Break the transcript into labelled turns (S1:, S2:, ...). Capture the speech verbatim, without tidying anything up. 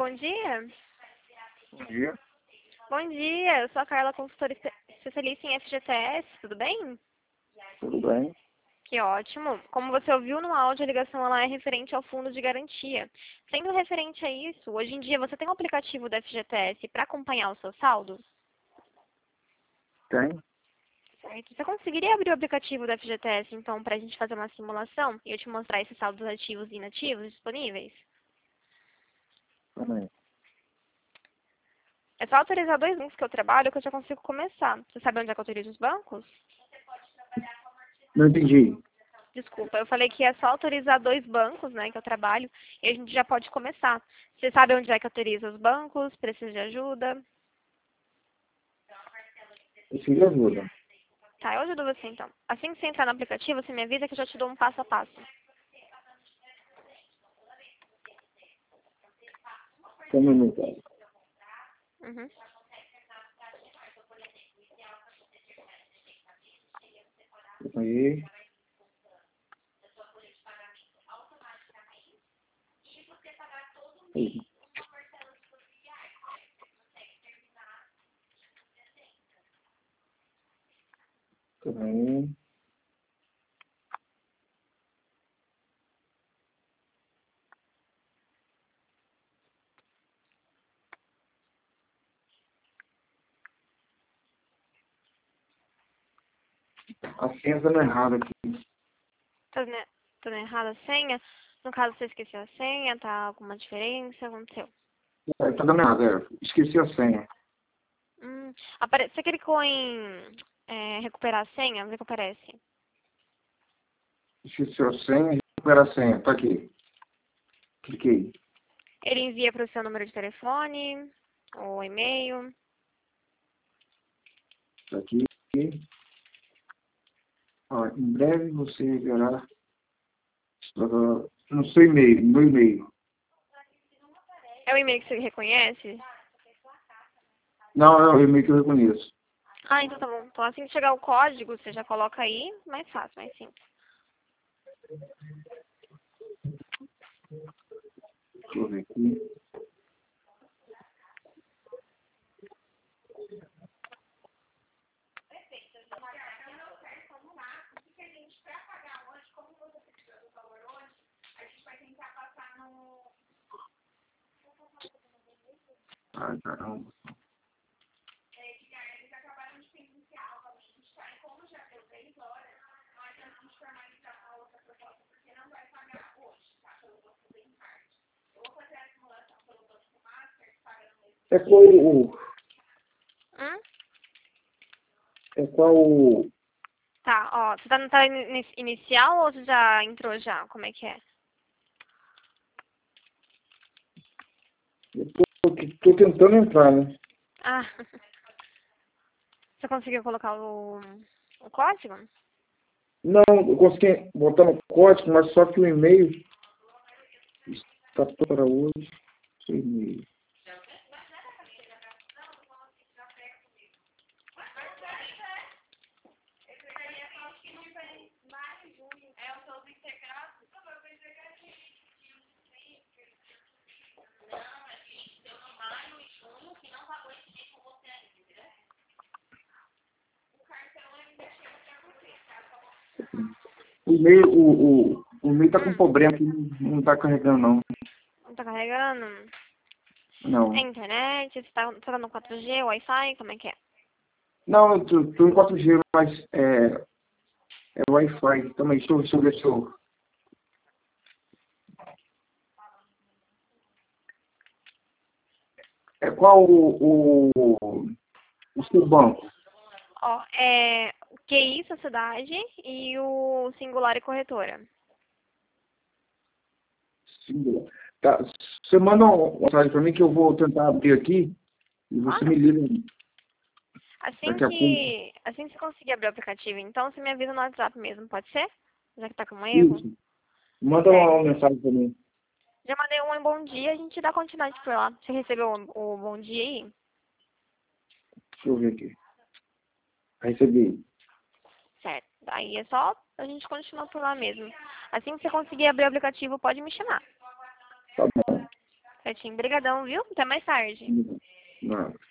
S1: bom dia.
S2: Bom dia.
S1: Bom dia, eu sou a Carla, consultora espe- especialista em F G T S, tudo bem?
S2: Tudo bem?
S1: Que ótimo. Como você ouviu no áudio, a ligação ela é referente ao fundo de garantia. Sendo referente a isso, hoje em dia você tem um aplicativo da F G T S para acompanhar o seu saldo?
S2: Tem?
S1: Certo. Você conseguiria abrir o aplicativo da F G T S, então, para a gente fazer uma simulação e eu te mostrar esses saldos ativos e inativos disponíveis?
S2: Também.
S1: É só autorizar dois bancos que eu trabalho que eu já consigo começar. Você sabe onde é que eu autorizo os bancos?
S2: Não entendi.
S1: Desculpa, eu falei que é só autorizar dois bancos, né, que eu trabalho, e a gente já pode começar. Você sabe onde é que autoriza os bancos? Precisa de ajuda?
S2: Preciso de ajuda.
S1: Tá, eu ajudo você então. Assim que você entrar no aplicativo, você me avisa que eu já te dou um passo a passo.
S2: Só um minuto.
S1: Uhum.
S2: Aí. Aí. Também. A senha está errada aqui.
S1: Tá dando tá dando errada a senha? No caso, você esqueceu a senha, tá alguma diferença? Aconteceu?
S2: É, tá dando errado, é. Esqueci a senha.
S1: Hum, apare... Você clicou em é, recuperar a senha? Vê que aparece.
S2: Esqueci a senha, recuperar a senha. Tá aqui. Cliquei.
S1: Ele envia para o seu número de telefone, ou e-mail.
S2: Tá aqui. Ó, em breve você verá uh, no seu e-mail, no meu e-mail.
S1: É o e-mail que você reconhece?
S2: Não, é o e-mail que eu reconheço.
S1: Ah, então tá bom. Então assim que chegar o código, você já coloca aí, mais fácil, mais simples.
S2: Deixa eu ver aqui. Ai, caramba. É qual o...
S1: Hum?
S2: É qual o...
S1: Tá, ó, você tá no tá ini- inicial ou você já entrou já? Como é que é?
S2: Eu tô, tô tentando entrar, né?
S1: Ah, você conseguiu colocar o, o código?
S2: Não, eu consegui botar no código, mas só que o e-mail está para hoje. Seu e-mail. O e-mail, o, o, o e-mail tá com
S1: Hum,
S2: problema aqui, não está carregando, não.
S1: não tá carregando? É
S2: Não.
S1: internet? Você tá, você tá no quatro G, Wi-Fi? Como é que é?
S2: Não, eu tô, tô em quatro G, mas é, é Wi-Fi também. Deixa eu, deixa eu ver se eu... É qual o, o, o seu banco?
S1: Ó, é o Q I Sociedade e o Singular e Corretora.
S2: Singular. Tá, você manda uma mensagem para mim que eu vou tentar abrir aqui e você me
S1: Claro.
S2: liga
S1: Assim
S2: daqui a pouco.
S1: que, assim que você conseguir abrir o aplicativo, então você me avisa no WhatsApp mesmo, pode ser? Já que tá com um erro.
S2: Isso. Manda uma,
S1: Certo.
S2: uma mensagem para mim.
S1: Já mandei um em bom dia, a gente dá continuidade por lá. Você recebeu o, o bom dia aí?
S2: Deixa eu ver aqui. Recebi.
S1: Certo. Aí é só a gente continuar por lá mesmo. Assim que você conseguir abrir o aplicativo, pode me chamar.
S2: Tá bom.
S1: A certinho. Obrigadão, viu? Até mais tarde.
S2: Nada.